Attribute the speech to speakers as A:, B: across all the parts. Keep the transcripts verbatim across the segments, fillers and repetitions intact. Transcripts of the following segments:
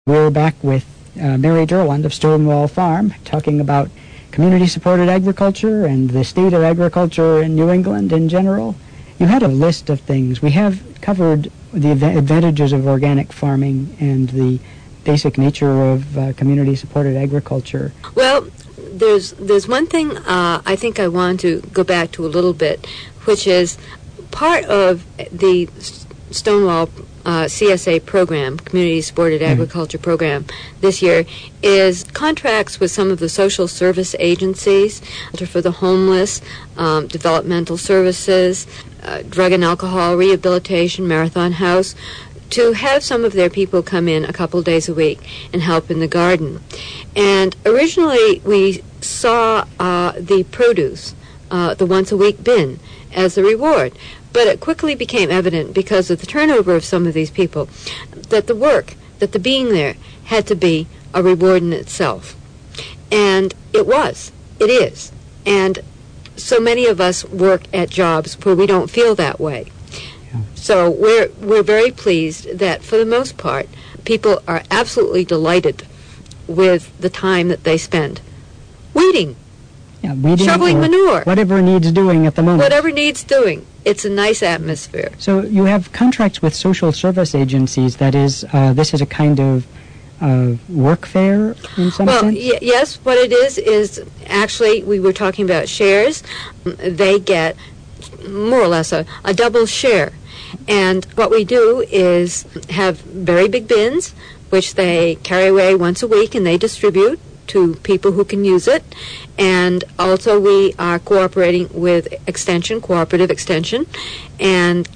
A: We're back with uh, Mary Derland of Stonewall Farm talking about community-supported agriculture and the state of agriculture in New England in general. You had a list of things. We have covered the adv- advantages of organic farming and the basic nature of uh, community-supported agriculture.
B: Well, there's there's one thing uh, I think I want to go back to a little bit, which is part of the Stonewall uh, C S A program, Community Supported mm. Agriculture Program, this year, is contracts with some of the social service agencies, Shelter for the Homeless, um, Developmental Services, uh, Drug and Alcohol Rehabilitation, Marathon House, to have some of their people come in a couple days a week and help in the garden. And originally we saw uh, the produce, uh, the once-a-week bin, as a reward. But it quickly became evident, because of the turnover of some of these people, that the work, that the being there, had to be a reward in itself. And it was. It is. And so many of us work at jobs where we don't feel that way. So we're we're very pleased that, for the most part, people are absolutely delighted with the time that they spend weeding,
A: yeah, weeding
B: shoveling manure,
A: whatever needs doing at the moment.
B: Whatever needs doing. It's a nice atmosphere.
A: So you have contracts with social service agencies. That is, uh, this is a kind of uh, work fair in some
B: well,
A: sense?
B: Well, y- yes, what it is is actually, we were talking about shares. They get more or less a, a double share. And what we do is have very big bins, which they carry away once a week and they distribute to people who can use it. And also we are cooperating with Extension, Cooperative Extension, and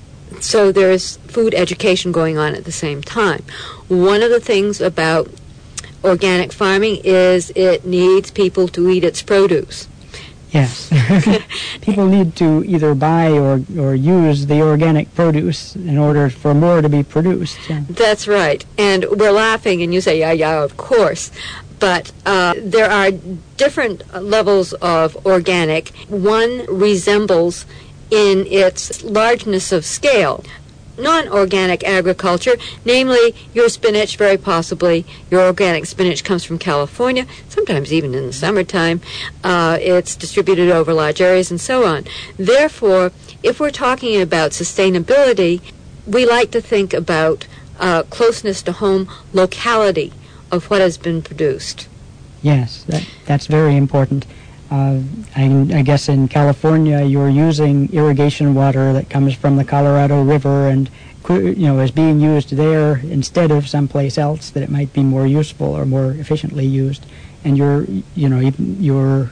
B: so there's food education going on at the same time. One of the things about organic farming is it needs people to eat its produce.
A: Yes. People need to either buy or, or use the organic produce in order for more to be produced. Yeah.
B: That's right. And we're laughing, and you say, yeah, yeah, of course. But uh, there are different levels of organic. One resembles, in its largeness of scale, non-organic agriculture, namely your spinach, very possibly your organic spinach comes from California, sometimes even in the summertime. Uh, it's distributed over large areas and so on. Therefore, if we're talking about sustainability, we like to think about uh, closeness to home, locality of what has been produced.
A: Yes, that, that's very important. Uh, I, I guess in California you're using irrigation water that comes from the Colorado River and, you know, is being used there instead of someplace else that it might be more useful or more efficiently used. And you're, you know, you're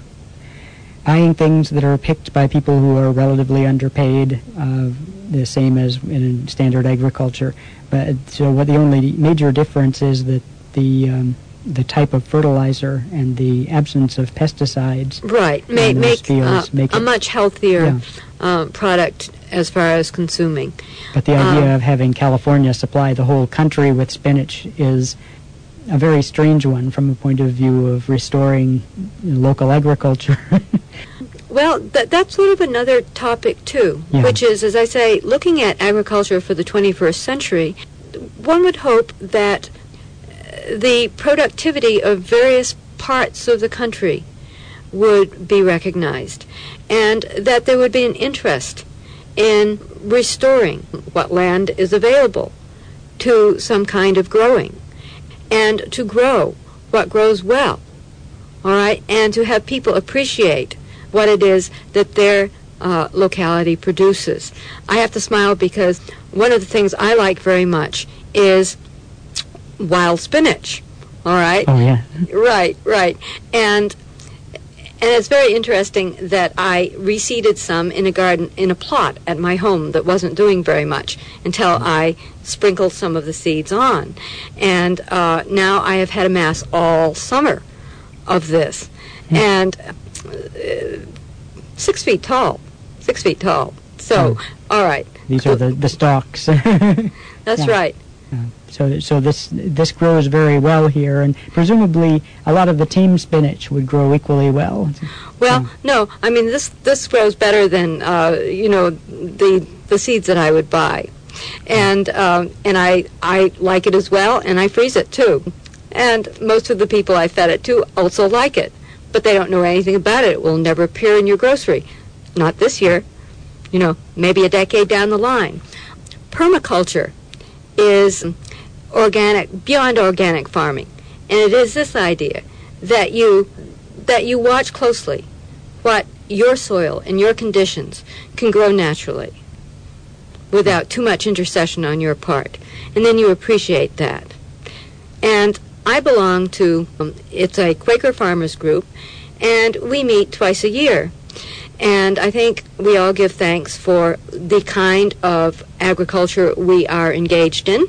A: buying things that are picked by people who are relatively underpaid, uh, the same as in standard agriculture. But so what the only major difference is that the um, the type of fertilizer and the absence of pesticides
B: right make make, uh,
A: make
B: a
A: it,
B: much healthier
A: yeah.
B: uh, product as far as consuming.
A: But the idea
B: um,
A: of having California supply the whole country with spinach is a very strange one from a point of view of restoring local agriculture.
B: Well, that, that's sort of another topic too,
A: yeah.
B: which is, as I say, looking at agriculture for the twenty-first century, one would hope that the productivity of various parts of the country would be recognized, and that there would be an interest in restoring what land is available to some kind of growing, and to grow what grows well, all right, and to have people appreciate what it is that their uh, locality produces. I have to smile because one of the things I like very much is wild spinach, all right?
A: Oh, yeah.
B: Right, right. And and it's very interesting that I reseeded some in a garden, in a plot at my home that wasn't doing very much until I sprinkled some of the seeds on. And uh, now I have had a mass all summer of this. Mm. And uh, six feet tall, six feet tall. So, oh. all right.
A: These are the, the stalks.
B: That's
A: yeah.
B: right.
A: Uh, so so this this grows very well here, and presumably a lot of the tame spinach would grow equally well.
B: Well,
A: so.
B: no, I mean this this grows better than uh, you know the the seeds that I would buy. And um, and I, I like it as well, and I freeze it too. And most of the people I fed it to also like it, but they don't know anything about it. It will never appear in your grocery. Not this year, you know, maybe a decade down the line. Permaculture is organic, beyond organic farming. And it is this idea that you that you watch closely what your soil and your conditions can grow naturally without too much intercession on your part. And then you appreciate that. And I belong to, um, it's a Quaker farmers group, and we meet twice a year. And I think we all give thanks for the kind of agriculture we are engaged in.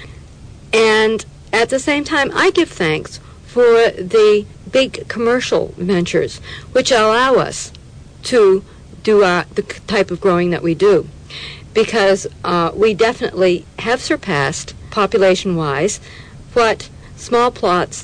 B: And at the same time, I give thanks for the big commercial ventures which allow us to do our, the type of growing that we do. Because uh, we definitely have surpassed, population-wise, what small plots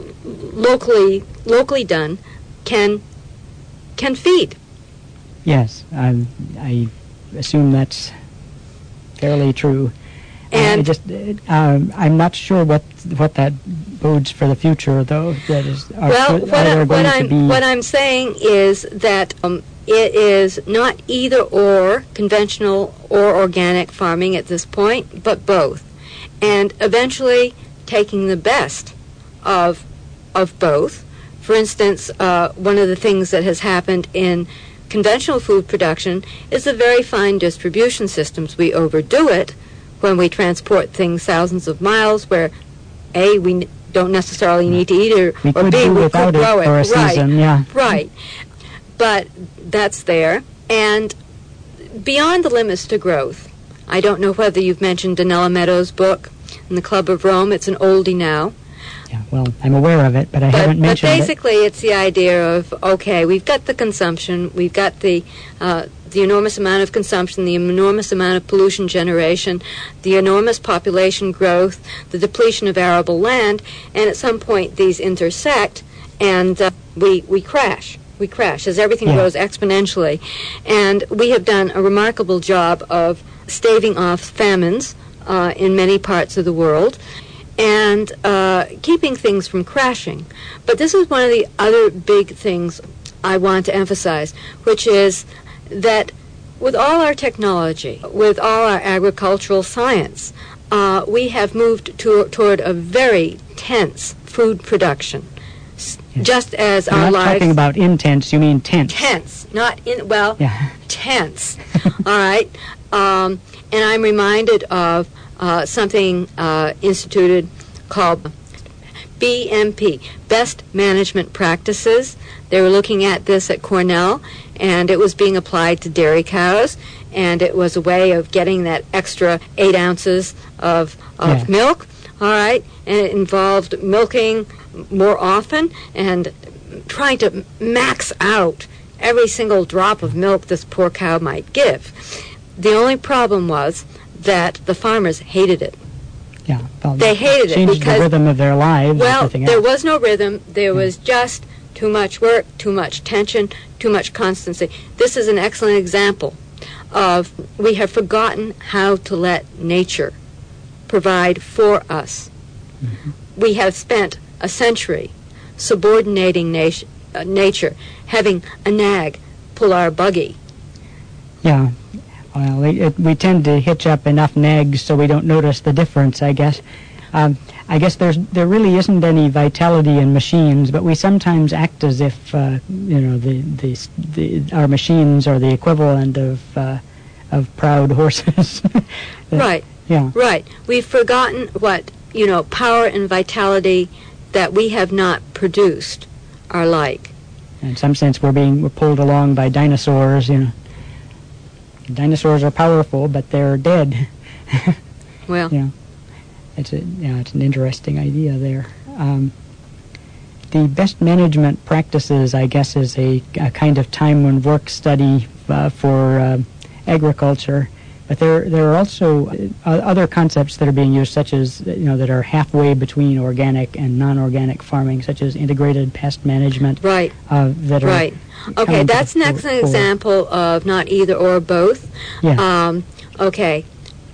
B: locally locally done can can feed.
A: Yes, I, I assume that's fairly true.
B: And
A: uh, I just, um, I'm not sure what what that bodes for the future, though. That is, are,
B: well,
A: are
B: what,
A: there
B: I,
A: going
B: what
A: to
B: I'm
A: be
B: what I'm saying is that um, it is not either or conventional or organic farming at this point, but both, and eventually taking the best of of both. For instance, uh, one of the things that has happened in conventional food production is the very fine distribution systems. We overdo it when we transport things thousands of miles where, A, we n- don't necessarily need to eat it,
A: we
B: or
A: could
B: B,
A: do
B: we
A: without
B: could grow
A: it
B: it.
A: for a
B: right,
A: season, yeah.
B: right. But that's there. And beyond the limits to growth, I don't know whether you've mentioned Donella Meadows' book in the Club of Rome. It's an oldie now.
A: Yeah, well, I'm aware of it, but I
B: But,
A: haven't
B: but
A: mentioned
B: basically, it's the idea of, okay, we've got the consumption, we've got the uh, the enormous amount of consumption, the enormous amount of pollution generation, the enormous population growth, the depletion of arable land, and at some point these intersect, and uh, we we crash. We crash as everything
A: Yeah.
B: grows exponentially. And we have done a remarkable job of staving off famines uh, in many parts of the world, and uh, keeping things from crashing. But this is one of the other big things I want to emphasize, which is that with all our technology, with all our agricultural science, uh, we have moved to, toward a very tense food production. S-
A: Yes.
B: Just as
A: You're
B: our
A: not
B: lives...
A: talking about intense, you mean tense.
B: Tense, not in, well,
A: Yeah.
B: tense. All right? Um, and I'm reminded of uh, something uh, instituted called B M P, Best Management Practices. They were looking at this at Cornell, and it was being applied to dairy cows, and it was a way of getting that extra eight ounces of, of
A: Yeah.
B: milk, all right? And it involved milking more often and trying to max out every single drop of milk this poor cow might give. The only problem was that the farmers hated it.
A: Yeah, well,
B: They hated it
A: changed
B: because-
A: the rhythm of their lives.
B: Well,
A: everything
B: there
A: else.
B: was no rhythm. There was just too much work, too much tension, too much constancy. This is an excellent example of we have forgotten how to let nature provide for us.
A: Mhm.
B: We have spent a century subordinating nat- uh, nature, having a nag pull our buggy.
A: Yeah. Well, it, it, we tend to hitch up enough nags so we don't notice the difference, I guess. Um, I guess there's there really isn't any vitality in machines, but we sometimes act as if uh, you know the, the the our machines are the equivalent of uh, of proud horses.
B: Right.
A: Yeah.
B: Right. We've forgotten what, you know, power and vitality that we have not produced are like.
A: In some sense, we're being we're pulled along by dinosaurs. You know, dinosaurs are powerful, but they're dead.
B: Well,
A: Yeah. It's a yeah, it's an interesting idea there. Um, the best management practices, I guess, is a, a kind of time and work study uh, for uh, agriculture. But there there are also uh, other concepts that are being used, such as you know that are halfway between organic and non-organic farming, such as integrated pest management.
B: right,
A: Uh, that are
B: right. Okay,
A: coming to
B: that's
A: the
B: an
A: fore-
B: excellent
A: fore.
B: example of not either or both.
A: Yeah.
B: Um, okay,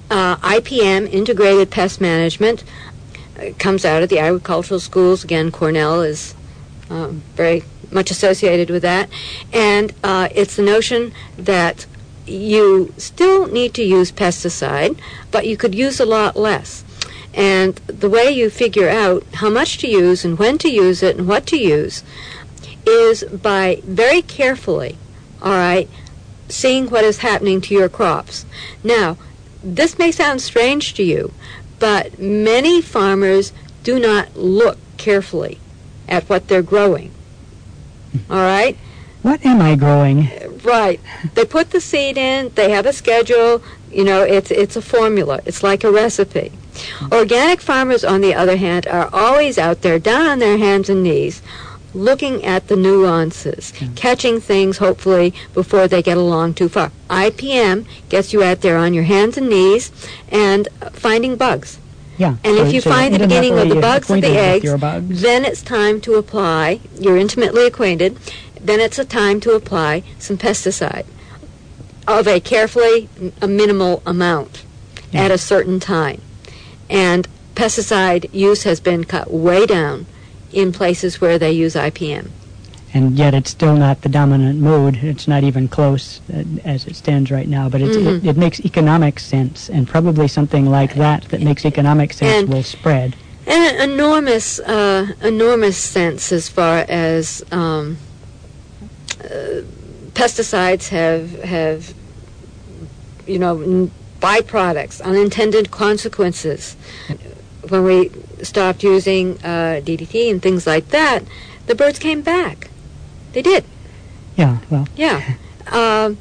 B: uh, I P M, Integrated Pest Management, uh, comes out of the agricultural schools. Again, Cornell is um, very much associated with that. And uh, it's the notion that you still need to use pesticide, but you could use a lot less. And the way you figure out how much to use and when to use it and what to use is by very carefully, all right, seeing what is happening to your crops. Now, this may sound strange to you, but many farmers do not look carefully at what they're growing. All right?
A: What am I growing?
B: Right. They put the seed in, they have a schedule, you know, it's it's a formula. It's like a recipe. Organic farmers, on the other hand, are always out there, down on their hands and knees, looking at the nuances, yeah. catching things, hopefully, before they get along too far. I P M gets you out there on your hands and knees and finding bugs.
A: Yeah.
B: And
A: so,
B: if you
A: so
B: find the beginning of the bugs or the eggs,
A: bugs.
B: then it's time to apply, you're intimately acquainted, then it's a time to apply some pesticide of a carefully, a minimal amount yeah. at a certain time. And pesticide use has been cut way down in places where they use I P M.
A: And yet it's still not the dominant mode. It's not even close uh, as it stands right now. But it's, mm-hmm. it, it makes economic sense, and probably something like that that makes economic sense and, will spread.
B: And an enormous, uh, enormous sense as far as um, uh, pesticides have, have, you know, n- byproducts, unintended consequences. When we stopped using uh, D D T and things like that, the birds came back. They did.
A: Yeah, well.
B: Yeah. Um,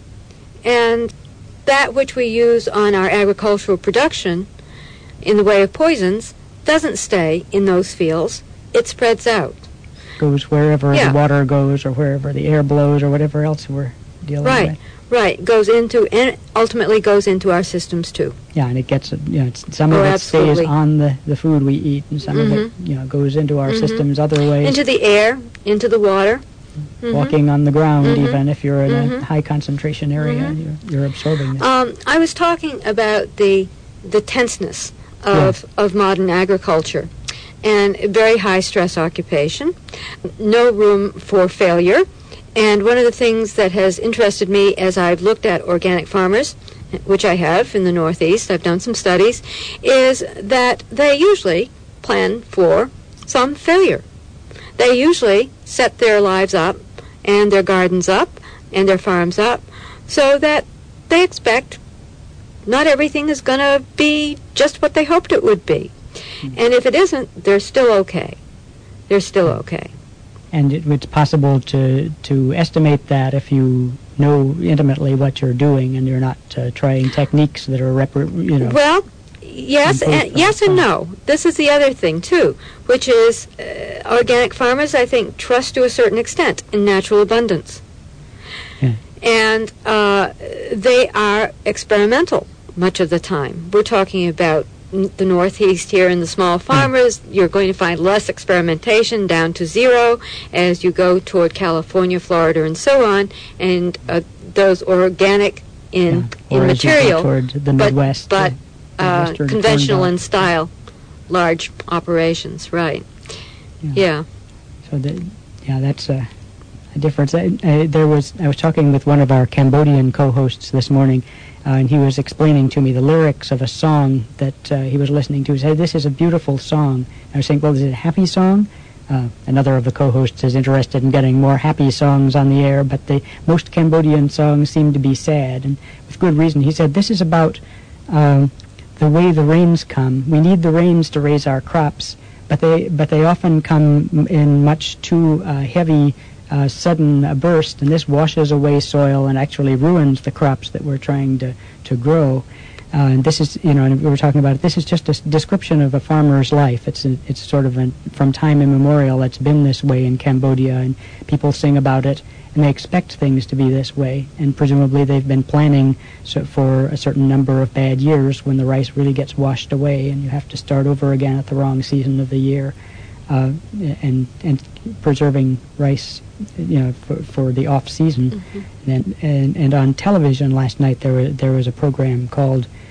B: and that which we use on our agricultural production in the way of poisons doesn't stay in those fields. It spreads out.
A: Goes wherever
B: yeah.
A: the water goes or wherever the air blows or whatever else we're dealing
B: right.
A: with.
B: Right, goes into, and ultimately goes into our systems too.
A: Yeah, and it gets, you know, it's, some
B: oh,
A: of it
B: absolutely.
A: stays on the, the food we eat, and some
B: mm-hmm.
A: of it, you know, goes into our
B: mm-hmm.
A: systems other ways.
B: Into the air, into the water. Mm-hmm.
A: Walking on the ground,
B: mm-hmm.
A: even if you're in
B: mm-hmm.
A: a high concentration area,
B: mm-hmm.
A: you're, you're absorbing this.
B: Um, I was talking about the the tenseness of
A: yeah.
B: of modern agriculture, and very high stress occupation, no room for failure. And one of the things that has interested me as I've looked at organic farmers, which I have in the Northeast, I've done some studies, is that they usually plan for some failure. They usually set their lives up and their gardens up and their farms up so that they expect not everything is going to be just what they hoped it would be. Mm-hmm. And if it isn't, they're still okay. They're still okay.
A: And it, it's possible to to estimate that if you know intimately what you're doing and you're not uh, trying techniques that are, repre- you know...
B: Well, yes and, yes and no. This is the other thing, too, which is uh, organic farmers, I think, trust to a certain extent in natural abundance.
A: Yeah.
B: And uh, they are experimental much of the time. We're talking about the Northeast here and the small farmers. Yeah. You're going to find less experimentation, down to zero, as you go toward California, Florida, and so on, and uh, those organic in,
A: yeah.
B: in material,
A: toward the Midwest,
B: but, but uh, conventional in
A: belt.
B: style, large operations, right.
A: Yeah.
B: yeah.
A: So, the, yeah, that's a, a difference. I, I, there was, I was talking with one of our Cambodian co-hosts this morning, Uh, and he was explaining to me the lyrics of a song that uh, he was listening to. He said, "This is a beautiful song." I was saying, well, is it a happy song? Uh, another of the co-hosts is interested in getting more happy songs on the air, but the most Cambodian songs seem to be sad, and with good reason. He said, this is about um, the way the rains come. We need the rains to raise our crops, but they but they often come in much too uh, heavy Uh, sudden uh, burst, and this washes away soil and actually ruins the crops that we're trying to, to grow. Uh, and this is, you know, and we were talking about it, this is just a s- description of a farmer's life. It's a, it's sort of a, from time immemorial, it's been this way in Cambodia, and people sing about it, and they expect things to be this way, and presumably they've been planning so for a certain number of bad years when the rice really gets washed away, and you have to start over again at the wrong season of the year. Uh, and and preserving rice, you know, for, for the off season,
B: mm-hmm.
A: and, and and on television last night there was there was a program called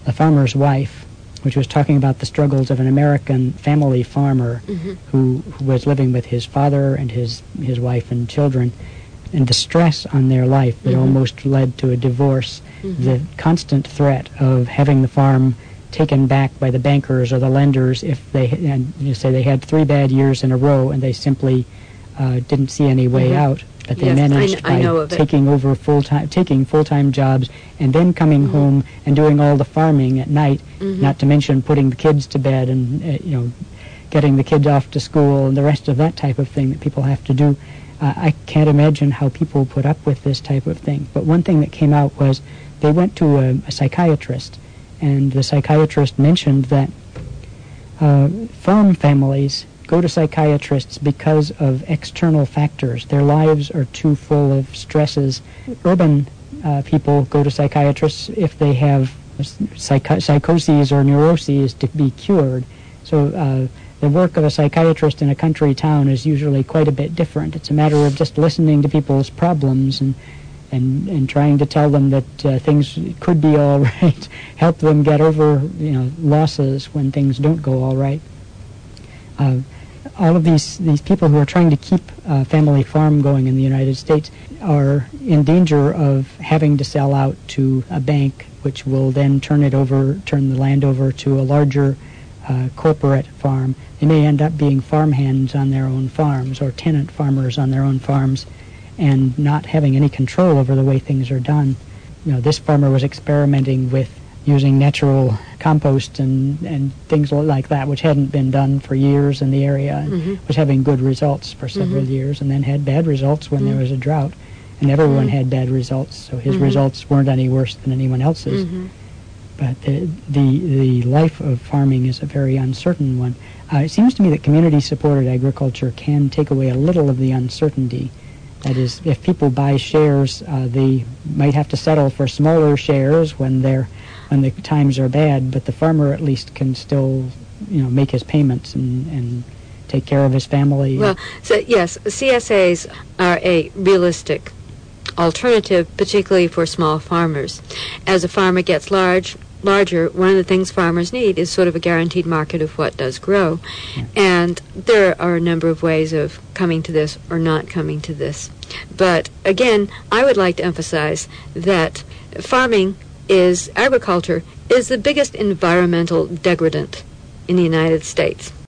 A: The Farmer's Wife, which was talking about the struggles of an American family farmer
B: Mm-hmm.
A: who, who was living with his father and his, his wife and children, and the stress on their life that
B: Mhm.
A: almost led to a divorce,
B: Mhm.
A: the constant threat of having the farm taken back by the bankers or the lenders if they, and you say they had three bad years in a row and they simply uh, didn't see any way
B: Mhm.
A: out. But they
B: Yes, I
A: managed
B: kn- I know
A: by
B: of it.
A: taking over full-time, taking full-time jobs, and then coming
B: Mhm.
A: home and doing all the farming at night.
B: Mhm.
A: Not to mention putting the kids to bed and uh, you know, getting the kids off to school and the rest of that type of thing that people have to do. Uh, I can't imagine how people put up with this type of thing. But one thing that came out was they went to a, a psychiatrist, and the psychiatrist mentioned that uh, farm families go to psychiatrists because of external factors. Their lives are too full of stresses. Urban uh, people go to psychiatrists if they have psych- psychoses or neuroses to be cured. So uh, the work of a psychiatrist in a country town is usually quite a bit different. It's a matter of just listening to people's problems and and, and trying to tell them that uh, things could be all right, help them get over, you know, losses when things don't go all right. Uh, all of these, these people who are trying to keep a family farm going in the United States are in danger of having to sell out to a bank, which will then turn it over, turn the land over to a larger uh, corporate farm. They may end up being farmhands on their own farms or tenant farmers on their own farms and not having any control over the way things are done. You know, this farmer was experimenting with using natural compost and, and things like that, which hadn't been done for years in the area, and
B: Mhm.
A: was having good results for several
B: Mhm.
A: years, and then had bad results when there
B: Mhm.
A: was a drought. And everyone
B: Mhm.
A: had bad results, so his
B: Mhm.
A: results weren't any worse than anyone else's.
B: Mhm.
A: But the, the the life of farming is a very uncertain one. Uh, it seems to me that community-supported agriculture can take away a little of the uncertainty. That is, if people buy shares, uh, they might have to settle for smaller shares when they're when the times are bad. But the farmer at least can still, you know, make his payments and, and take care of his family.
B: Well, so yes, C S As are a realistic alternative, particularly for small farmers. As a farmer gets large, larger, one of the things farmers need is sort of a guaranteed market of what does grow.
A: Yeah.
B: And there are a number of ways of coming to this or not coming to this. But again, I would like to emphasize that farming is, agriculture is the biggest environmental degradant in the United States.